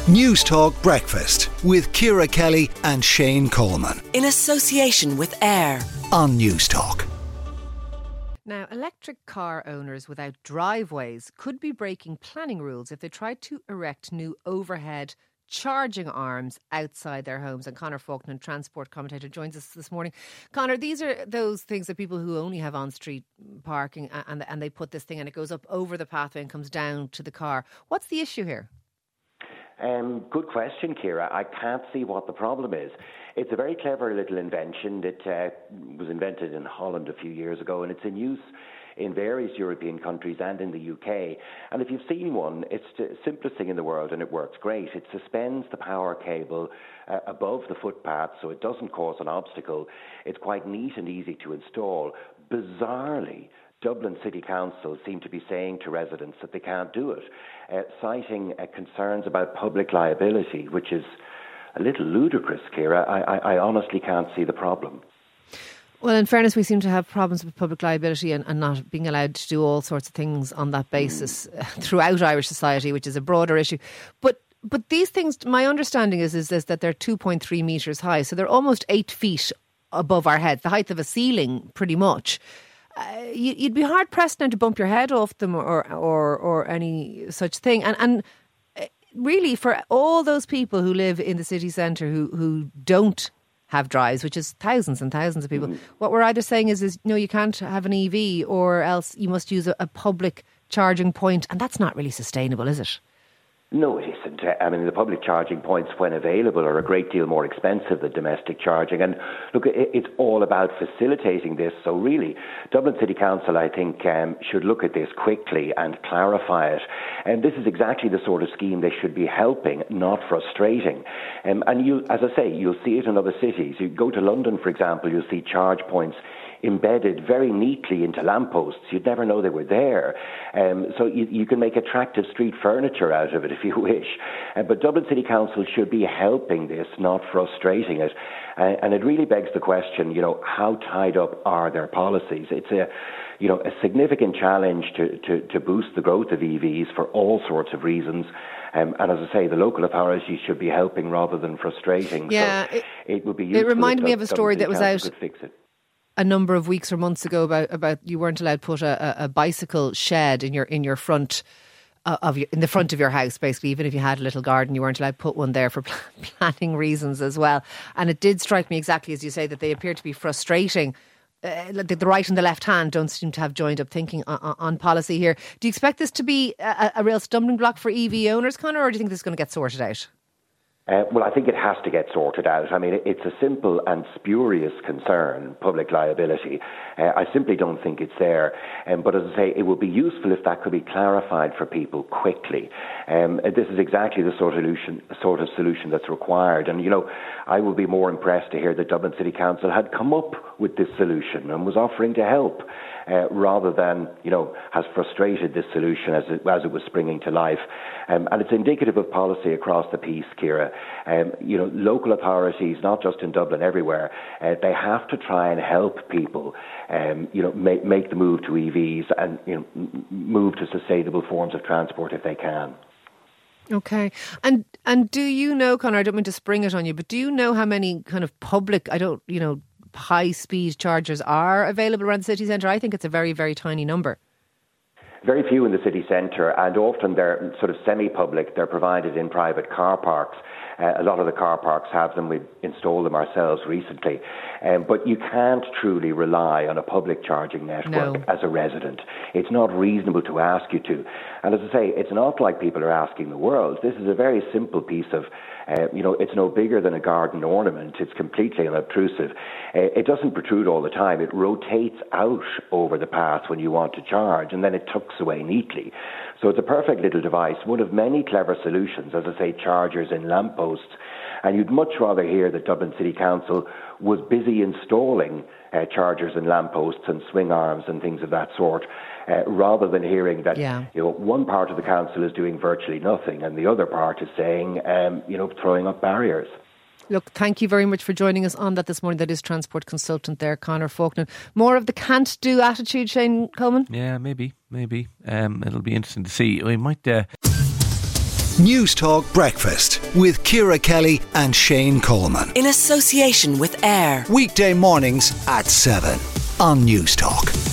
News Talk Breakfast with Ciara Kelly and Shane Coleman. In association with AIR On News Talk. Now, electric car owners without driveways could be breaking planning rules if they tried to erect new overhead charging arms outside their homes. And Conor Faulkner, transport commentator, joins us this morning. Conor, these are those things that people who only have on-street parking and they put this thing and it goes up over the pathway and comes down to the car. What's the issue here? Good question, Ciara. I can't see what the problem is. It's a very clever little invention that was invented in Holland a few years ago, and it's in use in various European countries and in the UK. And if you've seen one, it's the simplest thing in the world, and it works great. It suspends the power cable above the footpath so it doesn't cause an obstacle. It's quite neat and easy to install. Bizarrely, Dublin City Council seem to be saying to residents that they can't do it, citing concerns about public liability, which is a little ludicrous, Ciara. I honestly can't see the problem. Well, in fairness, we seem to have problems with public liability and not being allowed to do all sorts of things on that basis throughout Irish society, which is a broader issue. But these things, my understanding is that they're 2.3 metres high, so they're almost 8 feet above our heads, the height of a ceiling, pretty much. You'd be hard pressed now to bump your head off them or any such thing. And really, for all those people who live in the city centre who don't have drives, which is thousands and thousands of people, what we're either saying is no, you can't have an EV, or else you must use a public charging point, and that's not really sustainable, is it? No, it isn't. I mean, the public charging points, when available, are a great deal more expensive than domestic charging. And look, it's all about facilitating this. So really, Dublin City Council, I think, should look at this quickly and clarify it. And this is exactly the sort of scheme they should be helping, not frustrating. And you, as I say, you'll see it in other cities. You go to London, for example, you'll see charge points embedded very neatly into lampposts. You'd never know they were there. So you can make attractive street furniture out of it if you wish. But Dublin City Council should be helping this, not frustrating it. And it really begs the question, how tied up are their policies? It's a significant challenge to boost the growth of EVs for all sorts of reasons. And as I say, the local authorities should be helping rather than frustrating. Yeah, so it would be useful. It reminded me of a story that was out a number of weeks or months ago about you weren't allowed to put a bicycle shed in your front in the front of your house, basically. Even if you had a little garden, you weren't allowed to put one there for planning reasons as well. And it did strike me exactly as you say, that they appear to be frustrating. The right and the left hand don't seem to have joined up thinking on policy here. Do you expect this to be a real stumbling block for EV owners, Conor, or do you think this is going to get sorted out? Well, I think it has to get sorted out. I mean, it's a simple and spurious concern, public liability. I simply don't think it's there. But as I say, it would be useful if that could be clarified for people quickly. This is exactly the sort of solution that's required. And, I would be more impressed to hear that Dublin City Council had come up with this solution and was offering to help, rather than, has frustrated this solution as it was springing to life. And it's indicative of policy across the piece, Ciara. Local authorities, not just in Dublin, everywhere, they have to try and help people, make the move to EVs and, move to sustainable forms of transport if they can. Okay. And do you know, Conor, I don't mean to spring it on you, but do you know how many kind of public, high-speed chargers are available around the city centre? I think it's a very, very tiny number. Very few in the city centre, and often they're sort of semi-public. They're provided in private car parks. A lot of the car parks have them. We've installed them ourselves recently. But you can't truly rely on a public charging network as a resident. It's not reasonable to ask you to. And as I say, it's not like people are asking the world. This is a very simple piece of, it's no bigger than a garden ornament. It's completely unobtrusive. It doesn't protrude all the time. It rotates out over the path when you want to charge, and then it tucks away neatly. So it's a perfect little device, one of many clever solutions, as I say, chargers in lampposts. And you'd much rather hear that Dublin City Council was busy installing chargers and lampposts and swing arms and things of that sort, rather than hearing that one part of the council is doing virtually nothing and the other part is saying, throwing up barriers. Look, thank you very much for joining us on that this morning. That is transport consultant there, Conor Faulkner. More of the can't do attitude, Shane Coleman? Yeah, maybe. It'll be interesting to see. We might... Newstalk Breakfast with Ciara Kelly and Shane Coleman. In association with AIR. Weekday mornings at 7 on Newstalk.